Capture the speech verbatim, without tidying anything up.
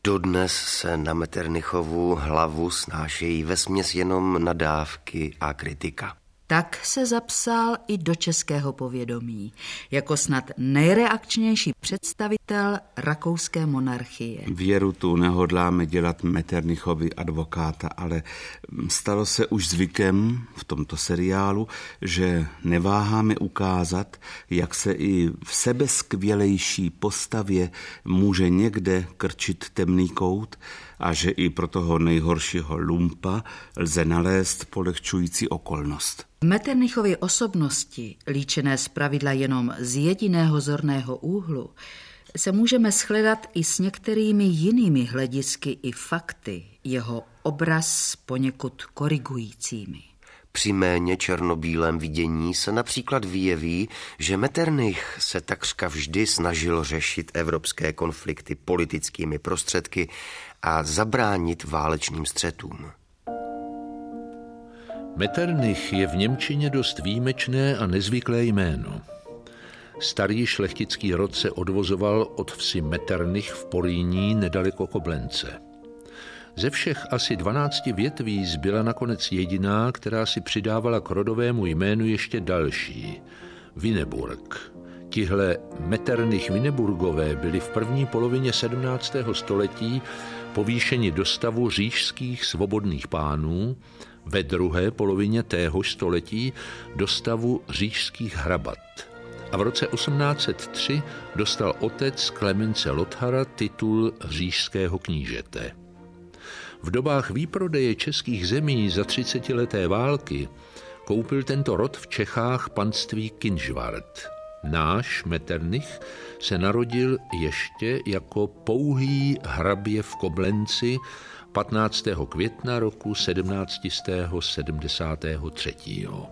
Dodnes se na Metternichovu hlavu snášejí vesměs jenom nadávky a kritika. Tak se zapsal i do českého povědomí, jako snad nejreakčnější představitel rakouské monarchie. Věru tu nehodláme dělat Metternichovi advokáta, ale stalo se už zvykem v tomto seriálu, že neváháme ukázat, jak se i v sebeskvělejší postavě může někde krčit temný kout a že i pro toho nejhoršího lumpa lze nalézt polehčující okolnost. V Metternichově osobnosti, líčené zpravidla jenom z jediného zorného úhlu, se můžeme shledat i s některými jinými hledisky i fakty, jeho obraz poněkud korigujícími. Při méně černobílém vidění se například vyjeví, že Metternich se takřka vždy snažil řešit evropské konflikty politickými prostředky a zabránit válečným střetům. Metternich je v němčině dost výjimečné a nezvyklé jméno. Starý šlechtický rod se odvozoval od vsi Metternich v Porýní nedaleko Koblence. Ze všech asi dvanácti větví zbyla nakonec jediná, která si přidávala k rodovému jménu ještě další – Winneburg. Tihle Metternich-Winneburgové byli v první polovině sedmnáctého století povýšeni do stavu říšských svobodných pánů, ve druhé polovině téhož století do stavu říšských hrabat. A v roce osmnáct set tři dostal otec Klemence Lothara titul říšského knížete. V dobách výprodeje českých zemí za třicetileté války koupil tento rod v Čechách panství Kynžvart. Náš Metternich se narodil ještě jako pouhý hrabě v Koblenci patnáctého května roku sedmnáct set sedmdesát tři.